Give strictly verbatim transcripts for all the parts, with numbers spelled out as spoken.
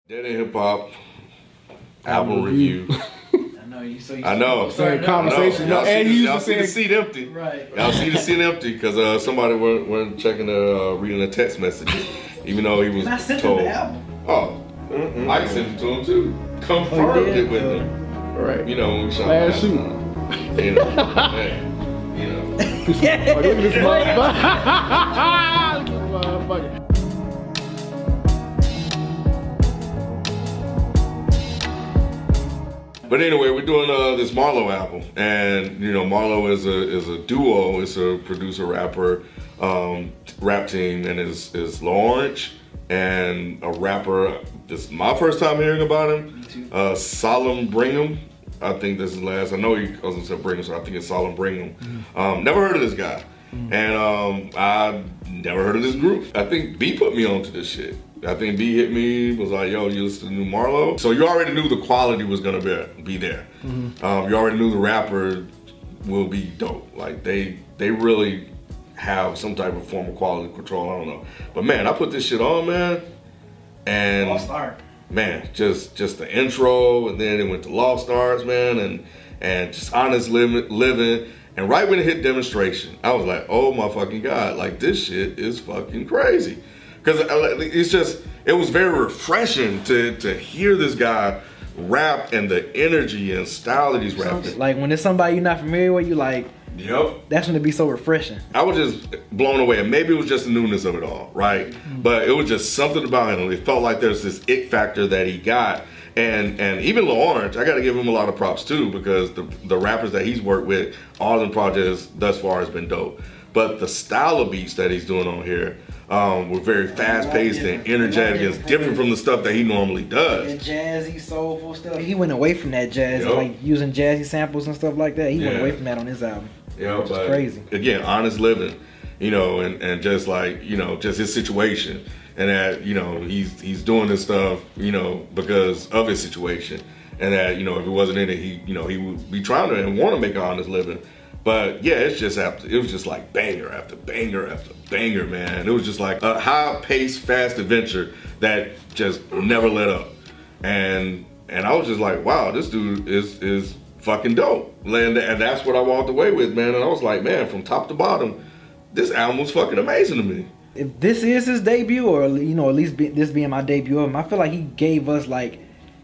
Dead End Hip Hop album review. I know you. So you I know. Started Conversation. Y'all And see, he the, y'all used see to the say, seat empty. Right. Y'all see the seat empty because uh, somebody weren't, weren't checking the uh, reading the text messages, even though he was And I sent told. him the album. Oh, mm-mm. I sent it to him too. Confirmed Oh, you did? it with him. right. You know when we shot Last shoot. time. You know, man, you know. Like, look at this motherfucker. Look at this motherfucker. But anyway, we're doing uh, this Marlo album, and you know Marlo is a is a duo. It's a producer rapper um, rap team, and is is Lawrence and a rapper. This is my first time hearing about him. Uh, Solemn Brigham. I think this is last. I know he doesn't say Brigham, so I think it's Solemn Brigham. Um, never heard of this guy, and um, I never heard of this group. I think B put me onto this shit. I think B hit me, was like, yo, you listen to the new Marlo? So you already knew the quality was gonna be, be there. Mm-hmm. um, you already knew the rapper will be dope. Like they they really have some type of form of quality control, I don't know. But man, I put this shit on, man, and Lost Art. man, just just the intro, and then it went to Lost Arts, man, and and just honest living, living. And right when it hit Demonstration, I was like, oh my fucking God, like this shit is fucking crazy. Because it's just, it was very refreshing to to hear this guy rap and the energy and style that he's rapping. Like when it's somebody you're not familiar with, you like, Yep. that's when it be so refreshing. I was just blown away, and maybe it was just the newness of it all, right? Mm-hmm. But it was just something about him. It felt like there's this it factor that he got. And and even Lawrence, I got to give him a lot of props too, because the the rappers that he's worked with, all the projects thus far has been dope. But the style of beats that he's doing on here, um, were very fast paced and energetic. It's different from the stuff that he normally does. That jazzy, soulful stuff. He went away from that jazz, Yep. like using jazzy samples and stuff like that. He Yeah. went away from that on his album. Yeah, which is but crazy. Again, honest living, you know, and, and just like, you know, just his situation. And that, you know, he's he's doing this stuff, you know, because of his situation. And that, you know, if it wasn't in it, he, you know, he would be trying to and want to make an honest living. But yeah, it's just after, it was just like banger after banger after banger, man. It was just like a high-paced, fast adventure that just never let up. And and I was just like, wow, this dude is is fucking dope. And, and that's what I walked away with, man. And I was like, man, from top to bottom, this album was fucking amazing to me. If this is his debut, or you know, at least be, this being my debut of him, I feel like he gave us like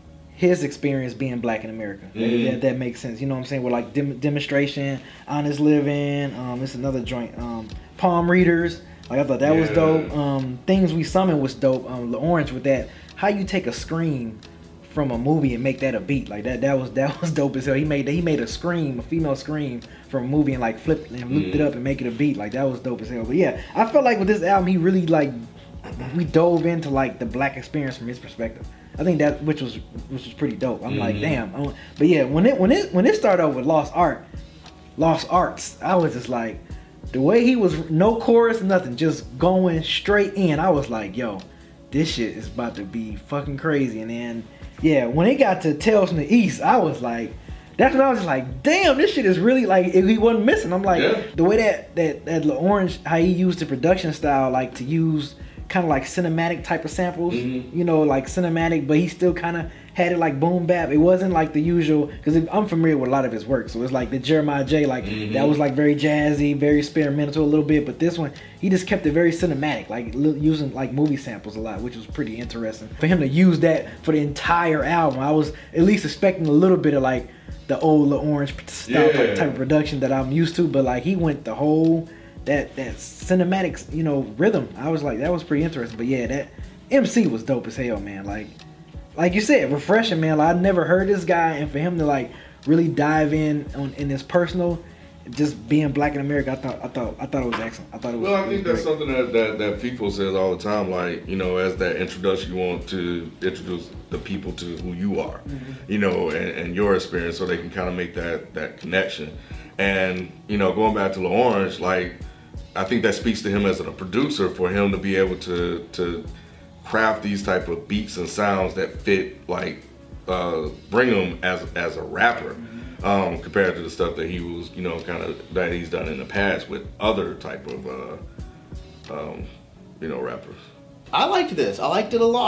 his experience being black in America. Mm-hmm. That, that, that makes sense. You know what I'm saying? With like dem- Demonstration, Honest Living, um, it's another joint, um, Palm Readers. Like I thought that yeah. was dope. Um, Things We Summon was dope. Um, Orange with that. How you take a scream from a movie and make that a beat, like that that was that was dope as hell. He made he made a scream, a female scream from a movie, and like flipped and looped mm. it up and make it a beat. Like that was dope as hell. But yeah, I felt like with this album he really like we dove into like the black experience from his perspective. I think that which was which was pretty dope. I'm mm-hmm. like, damn. I'm, but yeah, when it when it when it started over with Lost Art, Lost Arts, I was just like, the way he was, no chorus, nothing, just going straight in. I was like, yo, this shit is about to be fucking crazy. And then yeah, when it got to Tales from the East, I was like, that's when I was just like, damn, this shit is really like, if he wasn't missing. I'm like, yeah. the way that that that Orange, how he used the production style, like to use kind of like cinematic type of samples, mm-hmm. you know, like cinematic, but he still kind of had it like boom bap. It wasn't like the usual, because I'm familiar with a lot of his work, so it's like the Jeremiah J, like mm-hmm. that was like very jazzy, very experimental a little bit, but this one, he just kept it very cinematic, like using like movie samples a lot, which was pretty interesting. For him to use that for the entire album, I was at least expecting a little bit of like the old Lil Orange style yeah. type of production that I'm used to, but like he went the whole, that that cinematic, you know, rhythm. I was like, that was pretty interesting. But yeah, that M C was dope as hell, man. Like, like you said, refreshing, man. Like, I never heard this guy, and for him to like really dive in on in his personal, just being black in America, I thought, I thought, I thought it was excellent. I thought it was. Well, I think that's great. something that, that that people says all the time. Like, you know, as that introduction, you want to introduce the people to who you are, mm-hmm. you know, and, and your experience, so they can kind of make that that connection. And you know, going back to Lil Orange, like, I think that speaks to him as a producer, for him to be able to to craft these type of beats and sounds that fit, like uh, Brigham as as a rapper, mm-hmm. um, compared to the stuff that he was, you know, kind of that he's done in the past with other type of, uh, um, you know, rappers. I liked this. I liked it a lot.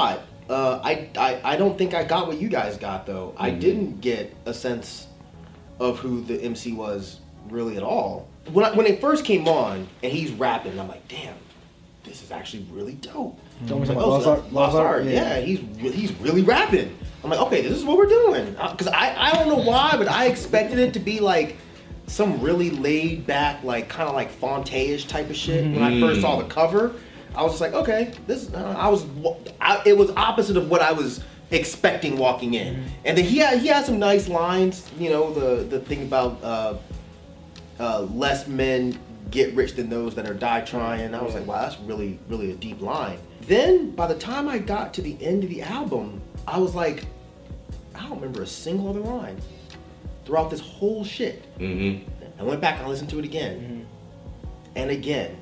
Uh, I, I I don't think I got what you guys got though. Mm-hmm. I didn't get a sense of who the M C was really at all. When I, when it first came on and he's rapping, I'm like, damn, this is actually really dope. Don't Like, we oh, Lost so Art? that's Lost Art, yeah. He's re- he's really rapping. I'm like, okay, this is what we're doing. Because I, I don't know why, but I expected it to be like some really laid back, like kind of like Fonte-ish type of shit. When I first saw the cover, I was just like, okay, this. Uh, I was, I, it was opposite of what I was expecting walking in. Mm-hmm. And then he had he had some nice lines. You know, the the thing about uh, uh, less men get rich than those that are die trying. I was like, wow, that's really really a deep line. Then by the time I got to the end of the album, I was like, I don't remember a single other line throughout this whole shit. Mm-hmm. I went back and listened to it again mm-hmm. and again.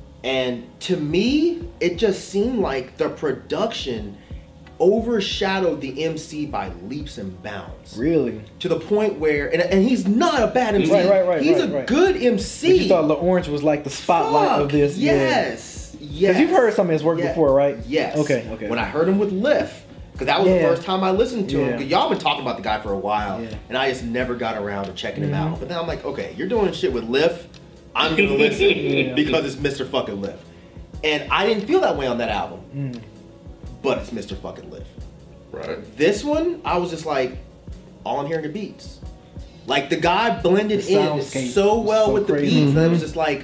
And to me, it just seemed like the production overshadowed the M C by leaps and bounds. Really? To the point where, and, and he's not a bad M C. Right, right, right. He's right, a right. good M C. But you thought Lil Orange was like the spotlight Fuck, of this. Yes. Yeah. Yes. Because you've heard some of his work yes. before, right? Yes. Okay, okay. When I heard him with Lift, because that was Yeah. the first time I listened to Yeah. him. Because y'all been talking about the guy for a while, Yeah. and I just never got around to checking him Mhm. out. But then I'm like, okay, you're doing shit with Lift. I'm gonna listen Yeah. because it's Mister Fucking Lift. And I didn't feel that way on that album. Mm. But it's Mister Fucking Lift. Right. This one, I was just like, all I'm hearing are beats. Like the guy blended The in soundscape so well so with the crazy. beats that it Mm-hmm. was just like,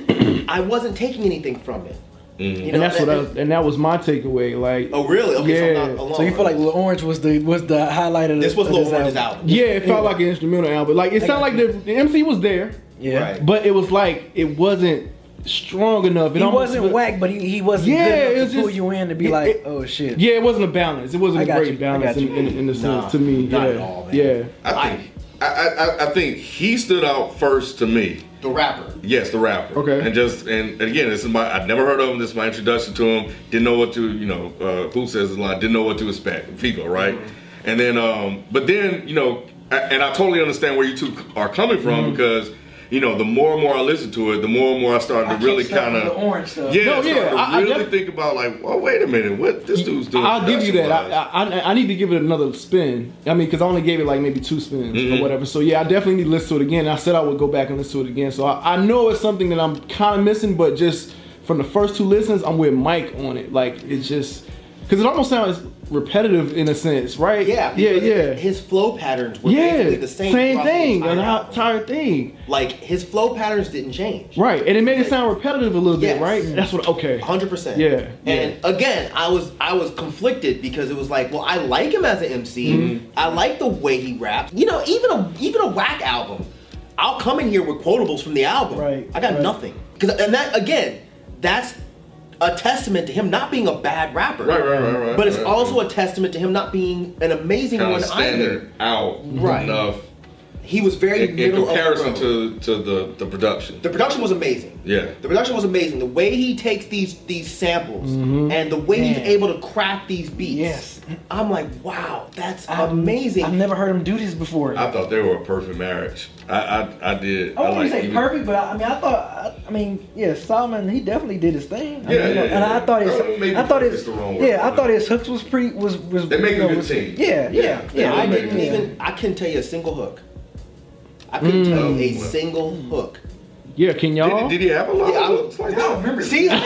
I wasn't taking anything from it. Mm-hmm. You know, And that's what I and- was, and that was my takeaway. Like, Oh really? Okay, so I'm Yeah. not alone. So you feel like Lil Orange was the was the highlight of the, this was of Lil this Orange's album. album. yeah, it felt like an instrumental album. Like, it I sounded like got the, the M C was there, Yeah. Right. but it was like it wasn't strong enough. It He almost wasn't felt- whack, but he, he wasn't Yeah, good it enough was to pull just- you in to be it- like, it- oh shit. Yeah, it wasn't a balance. It wasn't I a got great you, I balance got in, you. in, in the sense Nah, to me. not yeah, at all, man. yeah. I think I, I, I think he stood out first to me. The rapper. Yes, the rapper. Okay. And just and, and again, this is my I'd never heard of him. This is my introduction to him. Didn't know what to you know. Uh, who says his line? Didn't know what to expect. Figo, right? Mm-hmm. And then, um, but then you know, I, and I totally understand where you two are coming from mm-hmm. because you know, the more and more I listened to it, the more and more I started I to really can't stop kind with of the orange stuff. yeah, No, started yeah, to I- I really def- think about like, oh wait a minute, what this dude's doing? I'll give you that. production-wise. I, I I need to give it another spin. I mean, because I only gave it like maybe two spins Mhm. or whatever. So yeah, I definitely need to listen to it again. I said I would go back and listen to it again. So I, I know it's something that I'm kind of missing, but just from the first two listens, I'm with Mike on it. Like it's just because it almost sounds repetitive in a sense, right? Yeah, yeah, because yeah. His flow patterns were yeah, basically the same. same throughout the thing, entire the album. entire thing. Like his flow patterns didn't change. Right, and it made it sound repetitive a little Yes. bit, right? That's what. Okay. one hundred percent. Yeah, And again, I was I was conflicted because it was like, well, I like him as an M C. Mm-hmm. I like the way he raps. You know, even a even a whack album, I'll come in here with quotables from the album. Right, I got right. nothing. Cause and that again, that's a testament to him not being a bad rapper. Right, right, right, right. But it's right. also a testament to him not being an amazing kind one of either. standing out Right. enough He was very in, in middle comparison of the road. to to the the production. The production was amazing. Yeah. The production was amazing. The way he takes these these samples Mm-hmm. and the way he's Man. able to crack these beats. Yes. I'm like, wow, that's I've- amazing. I've never heard him do this before. I thought they were a perfect marriage. I I, I did. I wouldn't like say even- perfect, but I, I mean, I thought, I, I mean, yeah, Solomon, he definitely did his thing. I Yeah, mean, you know, yeah, and yeah. I thought his, Uh, maybe I thought perfect's his, the wrong word. yeah, I thought his hooks was pretty, was was. They make you a know, good was- team. Yeah, yeah, yeah. I they didn't make- even I couldn't tell you a single hook. I couldn't tell you a single hook. Yeah, can y'all? Did, did he have a lot Yeah, I of would- looks like I don't that? remember. See, I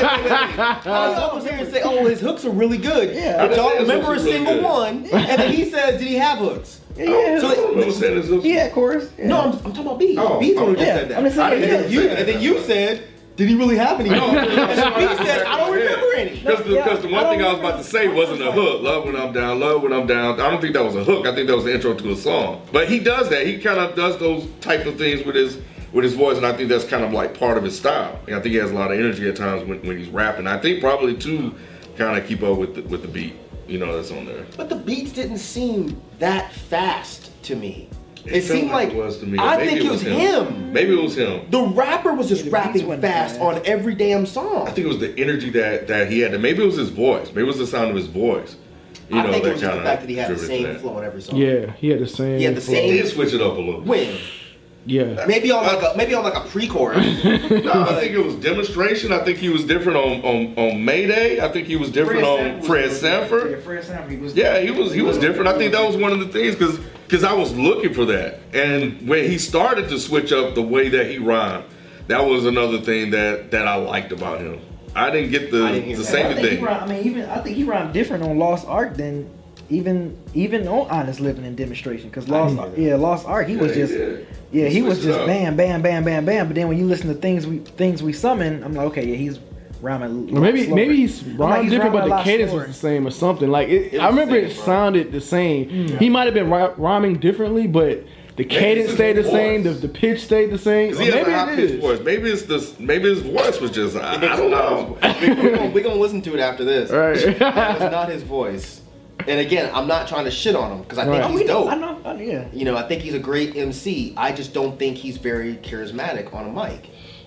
was almost here and say, "Oh, his hooks are really good." Yeah. but I y'all didn't say his remember a hooks were really single good. one, and then he says, "Did he have hooks?" Yeah, yeah. So I don't know saying this. yeah, of course. Yeah. No, I'm, I'm talking about B. Oh, B's the one who just yeah, said that. I'm just saying, I didn't yeah. And then you, and then you said, "Did he really have any?" No, and then B said, "I don't remember any." Because the, Yeah, because the one I thing don't I was about to say wasn't a hook. Love when I'm down, love when I'm down. I don't think that was a hook. I think that was the intro to a song. But he does that. He kind of does those type of things with his with his voice, and I think that's kind of like part of his style. And I think he has a lot of energy at times when, when he's rapping. I think probably too kind of keep up with the, with the beat, you know, that's on there. But the beats didn't seem that fast to me. It, It felt seemed like like, it was to me. I Maybe think it it was was him. him. Maybe it was him. The rapper was just Yeah, the beats rapping wasn't fast fast. on every damn song. I think it was the energy that that he had. Maybe it was his voice. Maybe it was the sound of his voice. You I know, think it that was just the kinda fact that he had the contributed to same that. flow on every song. Yeah, he had the same. He had the flow. He same- did switch it up a little bit. When? Yeah. Maybe on like a maybe on like a pre-chorus. No, I think it was Demonstration. I think he was different on on, on Mayday. I think he was different on Fred Sanford. Yeah, Fred Sanford. He was Yeah, he was he was different. I think that was one of the things because because I was looking for that, and when he started to switch up the way that he rhymed, that was another thing that that I liked about him. I didn't get the I didn't hear the that. same I think he thing. rhymed, I mean, even I think he rhymed different on Lost Ark than even even on Honest Living and Demonstration. Because Lost, didn't hear that. yeah, Lost Ark, he was Yeah, just, he did. yeah, he He was switched it just up. bam, bam, bam, bam, bam. But then when you listen to things we things we summon, I'm like, okay, yeah, he's rhyming. Or maybe slower. maybe he's I'm like, rhymed he's different, but rhyming a the lot cadence slower. was the same or something. Like it, It I was the remember same, it bro. sounded the same. He might have been ry- rhyming differently, but the cadence it's stayed the his same. The, voice. the pitch stayed the same. 'Cause he has Maybe a high it pitched is. voice. Maybe it's this. Maybe his voice was just. I, I don't know. We're gonna, we gonna listen to it after this. Right. That was not his voice. And again, I'm not trying to shit on him because I think Right. Oh, he's we know, dope. I know, I know, yeah. You know, I think he's a great M C. I just don't think he's very charismatic on a mic.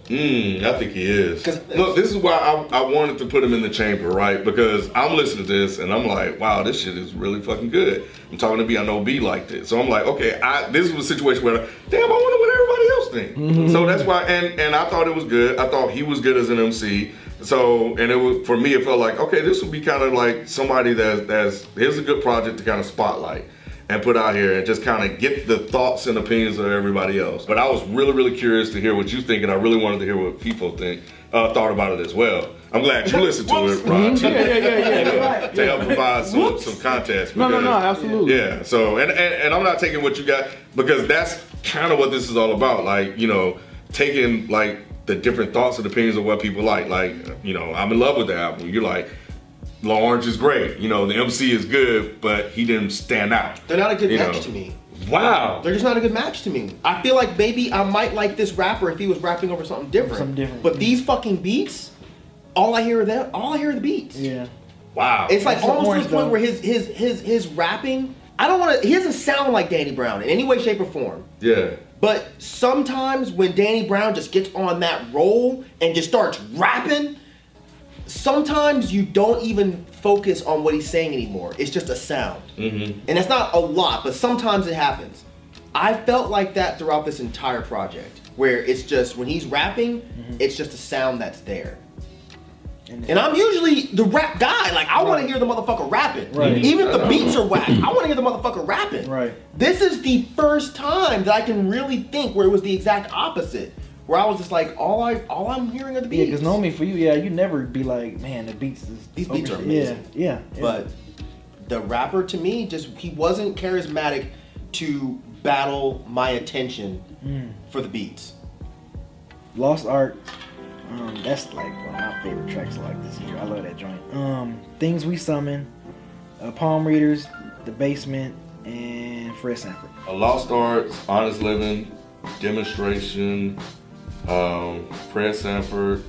Mm, I think he is. 'Cause- Look, this is why I, I wanted to put him in the chamber, right? Because I'm listening to this and I'm like, wow, this shit is really fucking good. I'm talking to B, I know B liked it. So I'm like, okay, I, this was a situation where, damn, I wonder what everybody else thinks. Mm-hmm. So that's why, and, and I thought it was good. I thought he was good as an M C. So, and it was, for me, it felt like, okay, this would be kind of like somebody that's, that's, here's a good project to kind of spotlight and put out here and just kind of get the thoughts and opinions of everybody else. But I was really, really curious to hear what you think, and I really wanted to hear what FIFO think, uh, thought about it as well. I'm glad you listened to it, Rod, Yeah, yeah, yeah, yeah, yeah. to help provide some, some context. No, no, no, because- absolutely. Yeah, so, and, and, and I'm not taking what you got, because that's kind of what this is all about. Like, you know, taking like the different thoughts and opinions of what people like. Like, you know, I'm in love with the album. You're like, Lawrence is great. You know, the M C is good, but he didn't stand out. They're not a good You match know. to me. Wow. They're just not a good match to me. I feel like maybe I might like this rapper if he was rapping over something different. Something different. But these fucking beats, all I hear are them. All I hear are the beats. Yeah. Wow. It's like That's the almost orange, to the point though. where his his his his rapping. I don't want to. He doesn't sound like Danny Brown in any way, shape, or form. Yeah. But sometimes when Danny Brown just gets on that roll and just starts rapping, sometimes you don't even focus on what he's saying anymore. It's just a sound. Mm-hmm. And that's not a lot, but sometimes it happens. I felt like that throughout this entire project, where it's just, when he's rapping, Mm-hmm. it's just a sound that's there. And, And I'm usually the rap guy. Like, I want to hear the motherfucker rapping. Right. Even if the beats are whack, I want to hear the motherfucker rapping. Right. This is the first time that I can really think where it was the exact opposite. Where I was just like, all I all I'm hearing are the beats. yeah, because normally for you, yeah, you never be like, man, the beats is These beats are over- amazing. Yeah, yeah. yeah. But the rapper, to me, just he wasn't charismatic to battle my attention Mm. for the beats. Lost Ark, um, that's like one of my favorite tracks like this year. I love that joint. Um, Things We Summon, uh, Palm Readers, The Basement, and Fred Sanford. A Lost Art, Honest Living, Demonstration, um, Fred Sanford,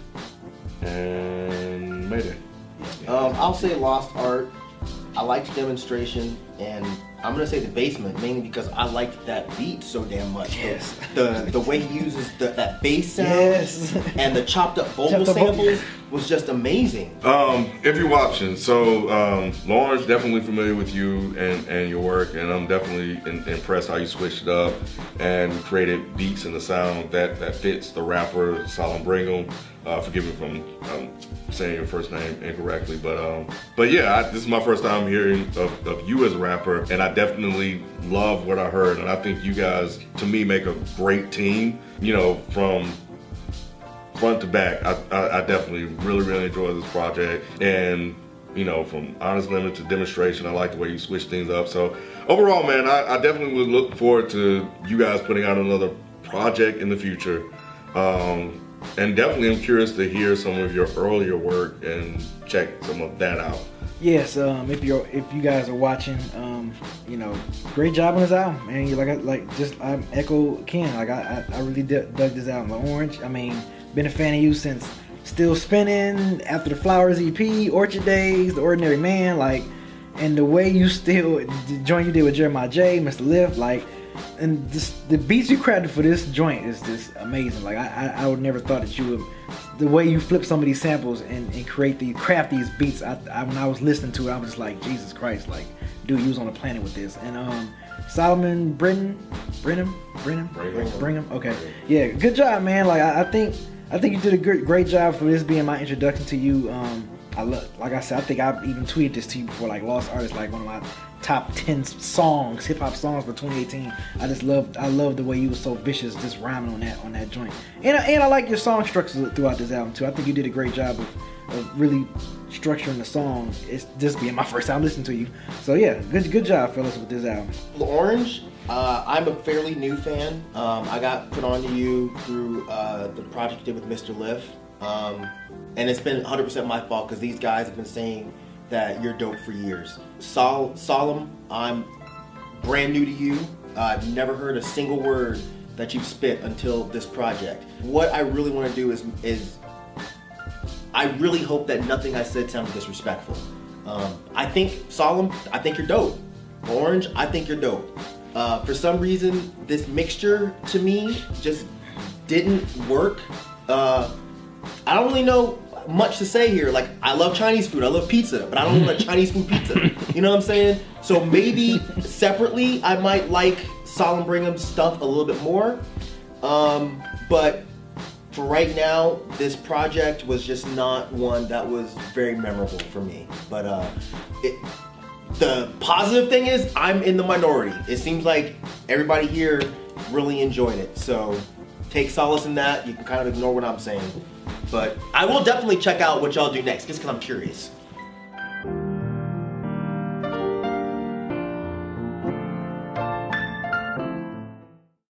and Mayday. Um, I'll say Lost Art. I liked Demonstration, and I'm gonna say The Basement mainly because I liked that beat so damn much. Yes. The the way he uses the, that bass sound Yes. and the chopped up vocal Chopped up vocal. samples was just amazing. Um, if you're watching, so um, Lawrence, definitely familiar with you and, and your work, and I'm definitely in, impressed how you switched it up and created beats and the sound that, that fits the rapper Solomon Brigham. Uh, forgive me if I'm um, saying your first name incorrectly, but um, but yeah, I, this is my first time hearing of, of you as a rapper, and I definitely love what I heard, and I think you guys, to me, make a great team. You know, from front to back, I, I, I definitely really, really enjoy this project. And, you know, from Honest Limit to Demonstration, I like the way you switch things up. So overall, man, I, I definitely would look forward to you guys putting out another project in the future. Um, and definitely I'm curious to hear some of your earlier work and check some of that out. Yes, um, if you're if you guys are watching, um, you know, great job on this album, man. You like I like just I echo Ken. Like I I, I really d- dug this album. Like Orange, I mean, been a fan of you since Still Spinning, After the Flowers E P, Orchard Days, The Ordinary Man, like, and the way you still the joint you did with Jeremiah J, Mister Lift, like, and just the beats you crafted for this joint is just amazing. Like I I, I would never thought that you would. The way you flip some of these samples and, and create these, craft these beats, I, I, when I was listening to it, I was just like, Jesus Christ, like, dude, you was on a planet with this. And um, Solomon Britton, Brenham, Brenham, Brigham. Brigham. Okay, yeah, good job, man. Like I, I think, I think you did a great, great job for this being my introduction to you. Um, I love, like I said, I think I've even tweeted this to you before. Like Lost Artist, like one of my top ten songs, hip hop songs for twenty eighteen. I just loved, I love the way you were so vicious, just rhyming on that, on that joint. And I, and I like your song structures throughout this album too. I think you did a great job of, of really structuring the song. It's this being my first time listening to you, so yeah, good, good job, fellas, with this album. Orange, uh, I'm a fairly new fan. Um, I got put on to you through uh, the project you did with Mister Liff. Um, and it's been one hundred percent my fault because these guys have been saying that you're dope for years. Sol- Solemn, I'm brand new to you. Uh, I've never heard a single word that you've spit until this project. What I really want to do is, is I really hope that nothing I said sounded disrespectful. Um, I think, Solemn, I think you're dope. Orange, I think you're dope. Uh, for some reason, this mixture to me just didn't work. Uh, I don't really know much to say here. Like, I love Chinese food, I love pizza, but I don't want a Chinese food pizza. You know what I'm saying? So maybe separately, I might like Solemn Brigham's stuff a little bit more. Um, but for right now, this project was just not one that was very memorable for me. But uh, it, the positive thing is, I'm in the minority. It seems like everybody here really enjoyed it. So take solace in that. You can kind of ignore what I'm saying. But I will definitely check out what y'all do next, just because I'm curious.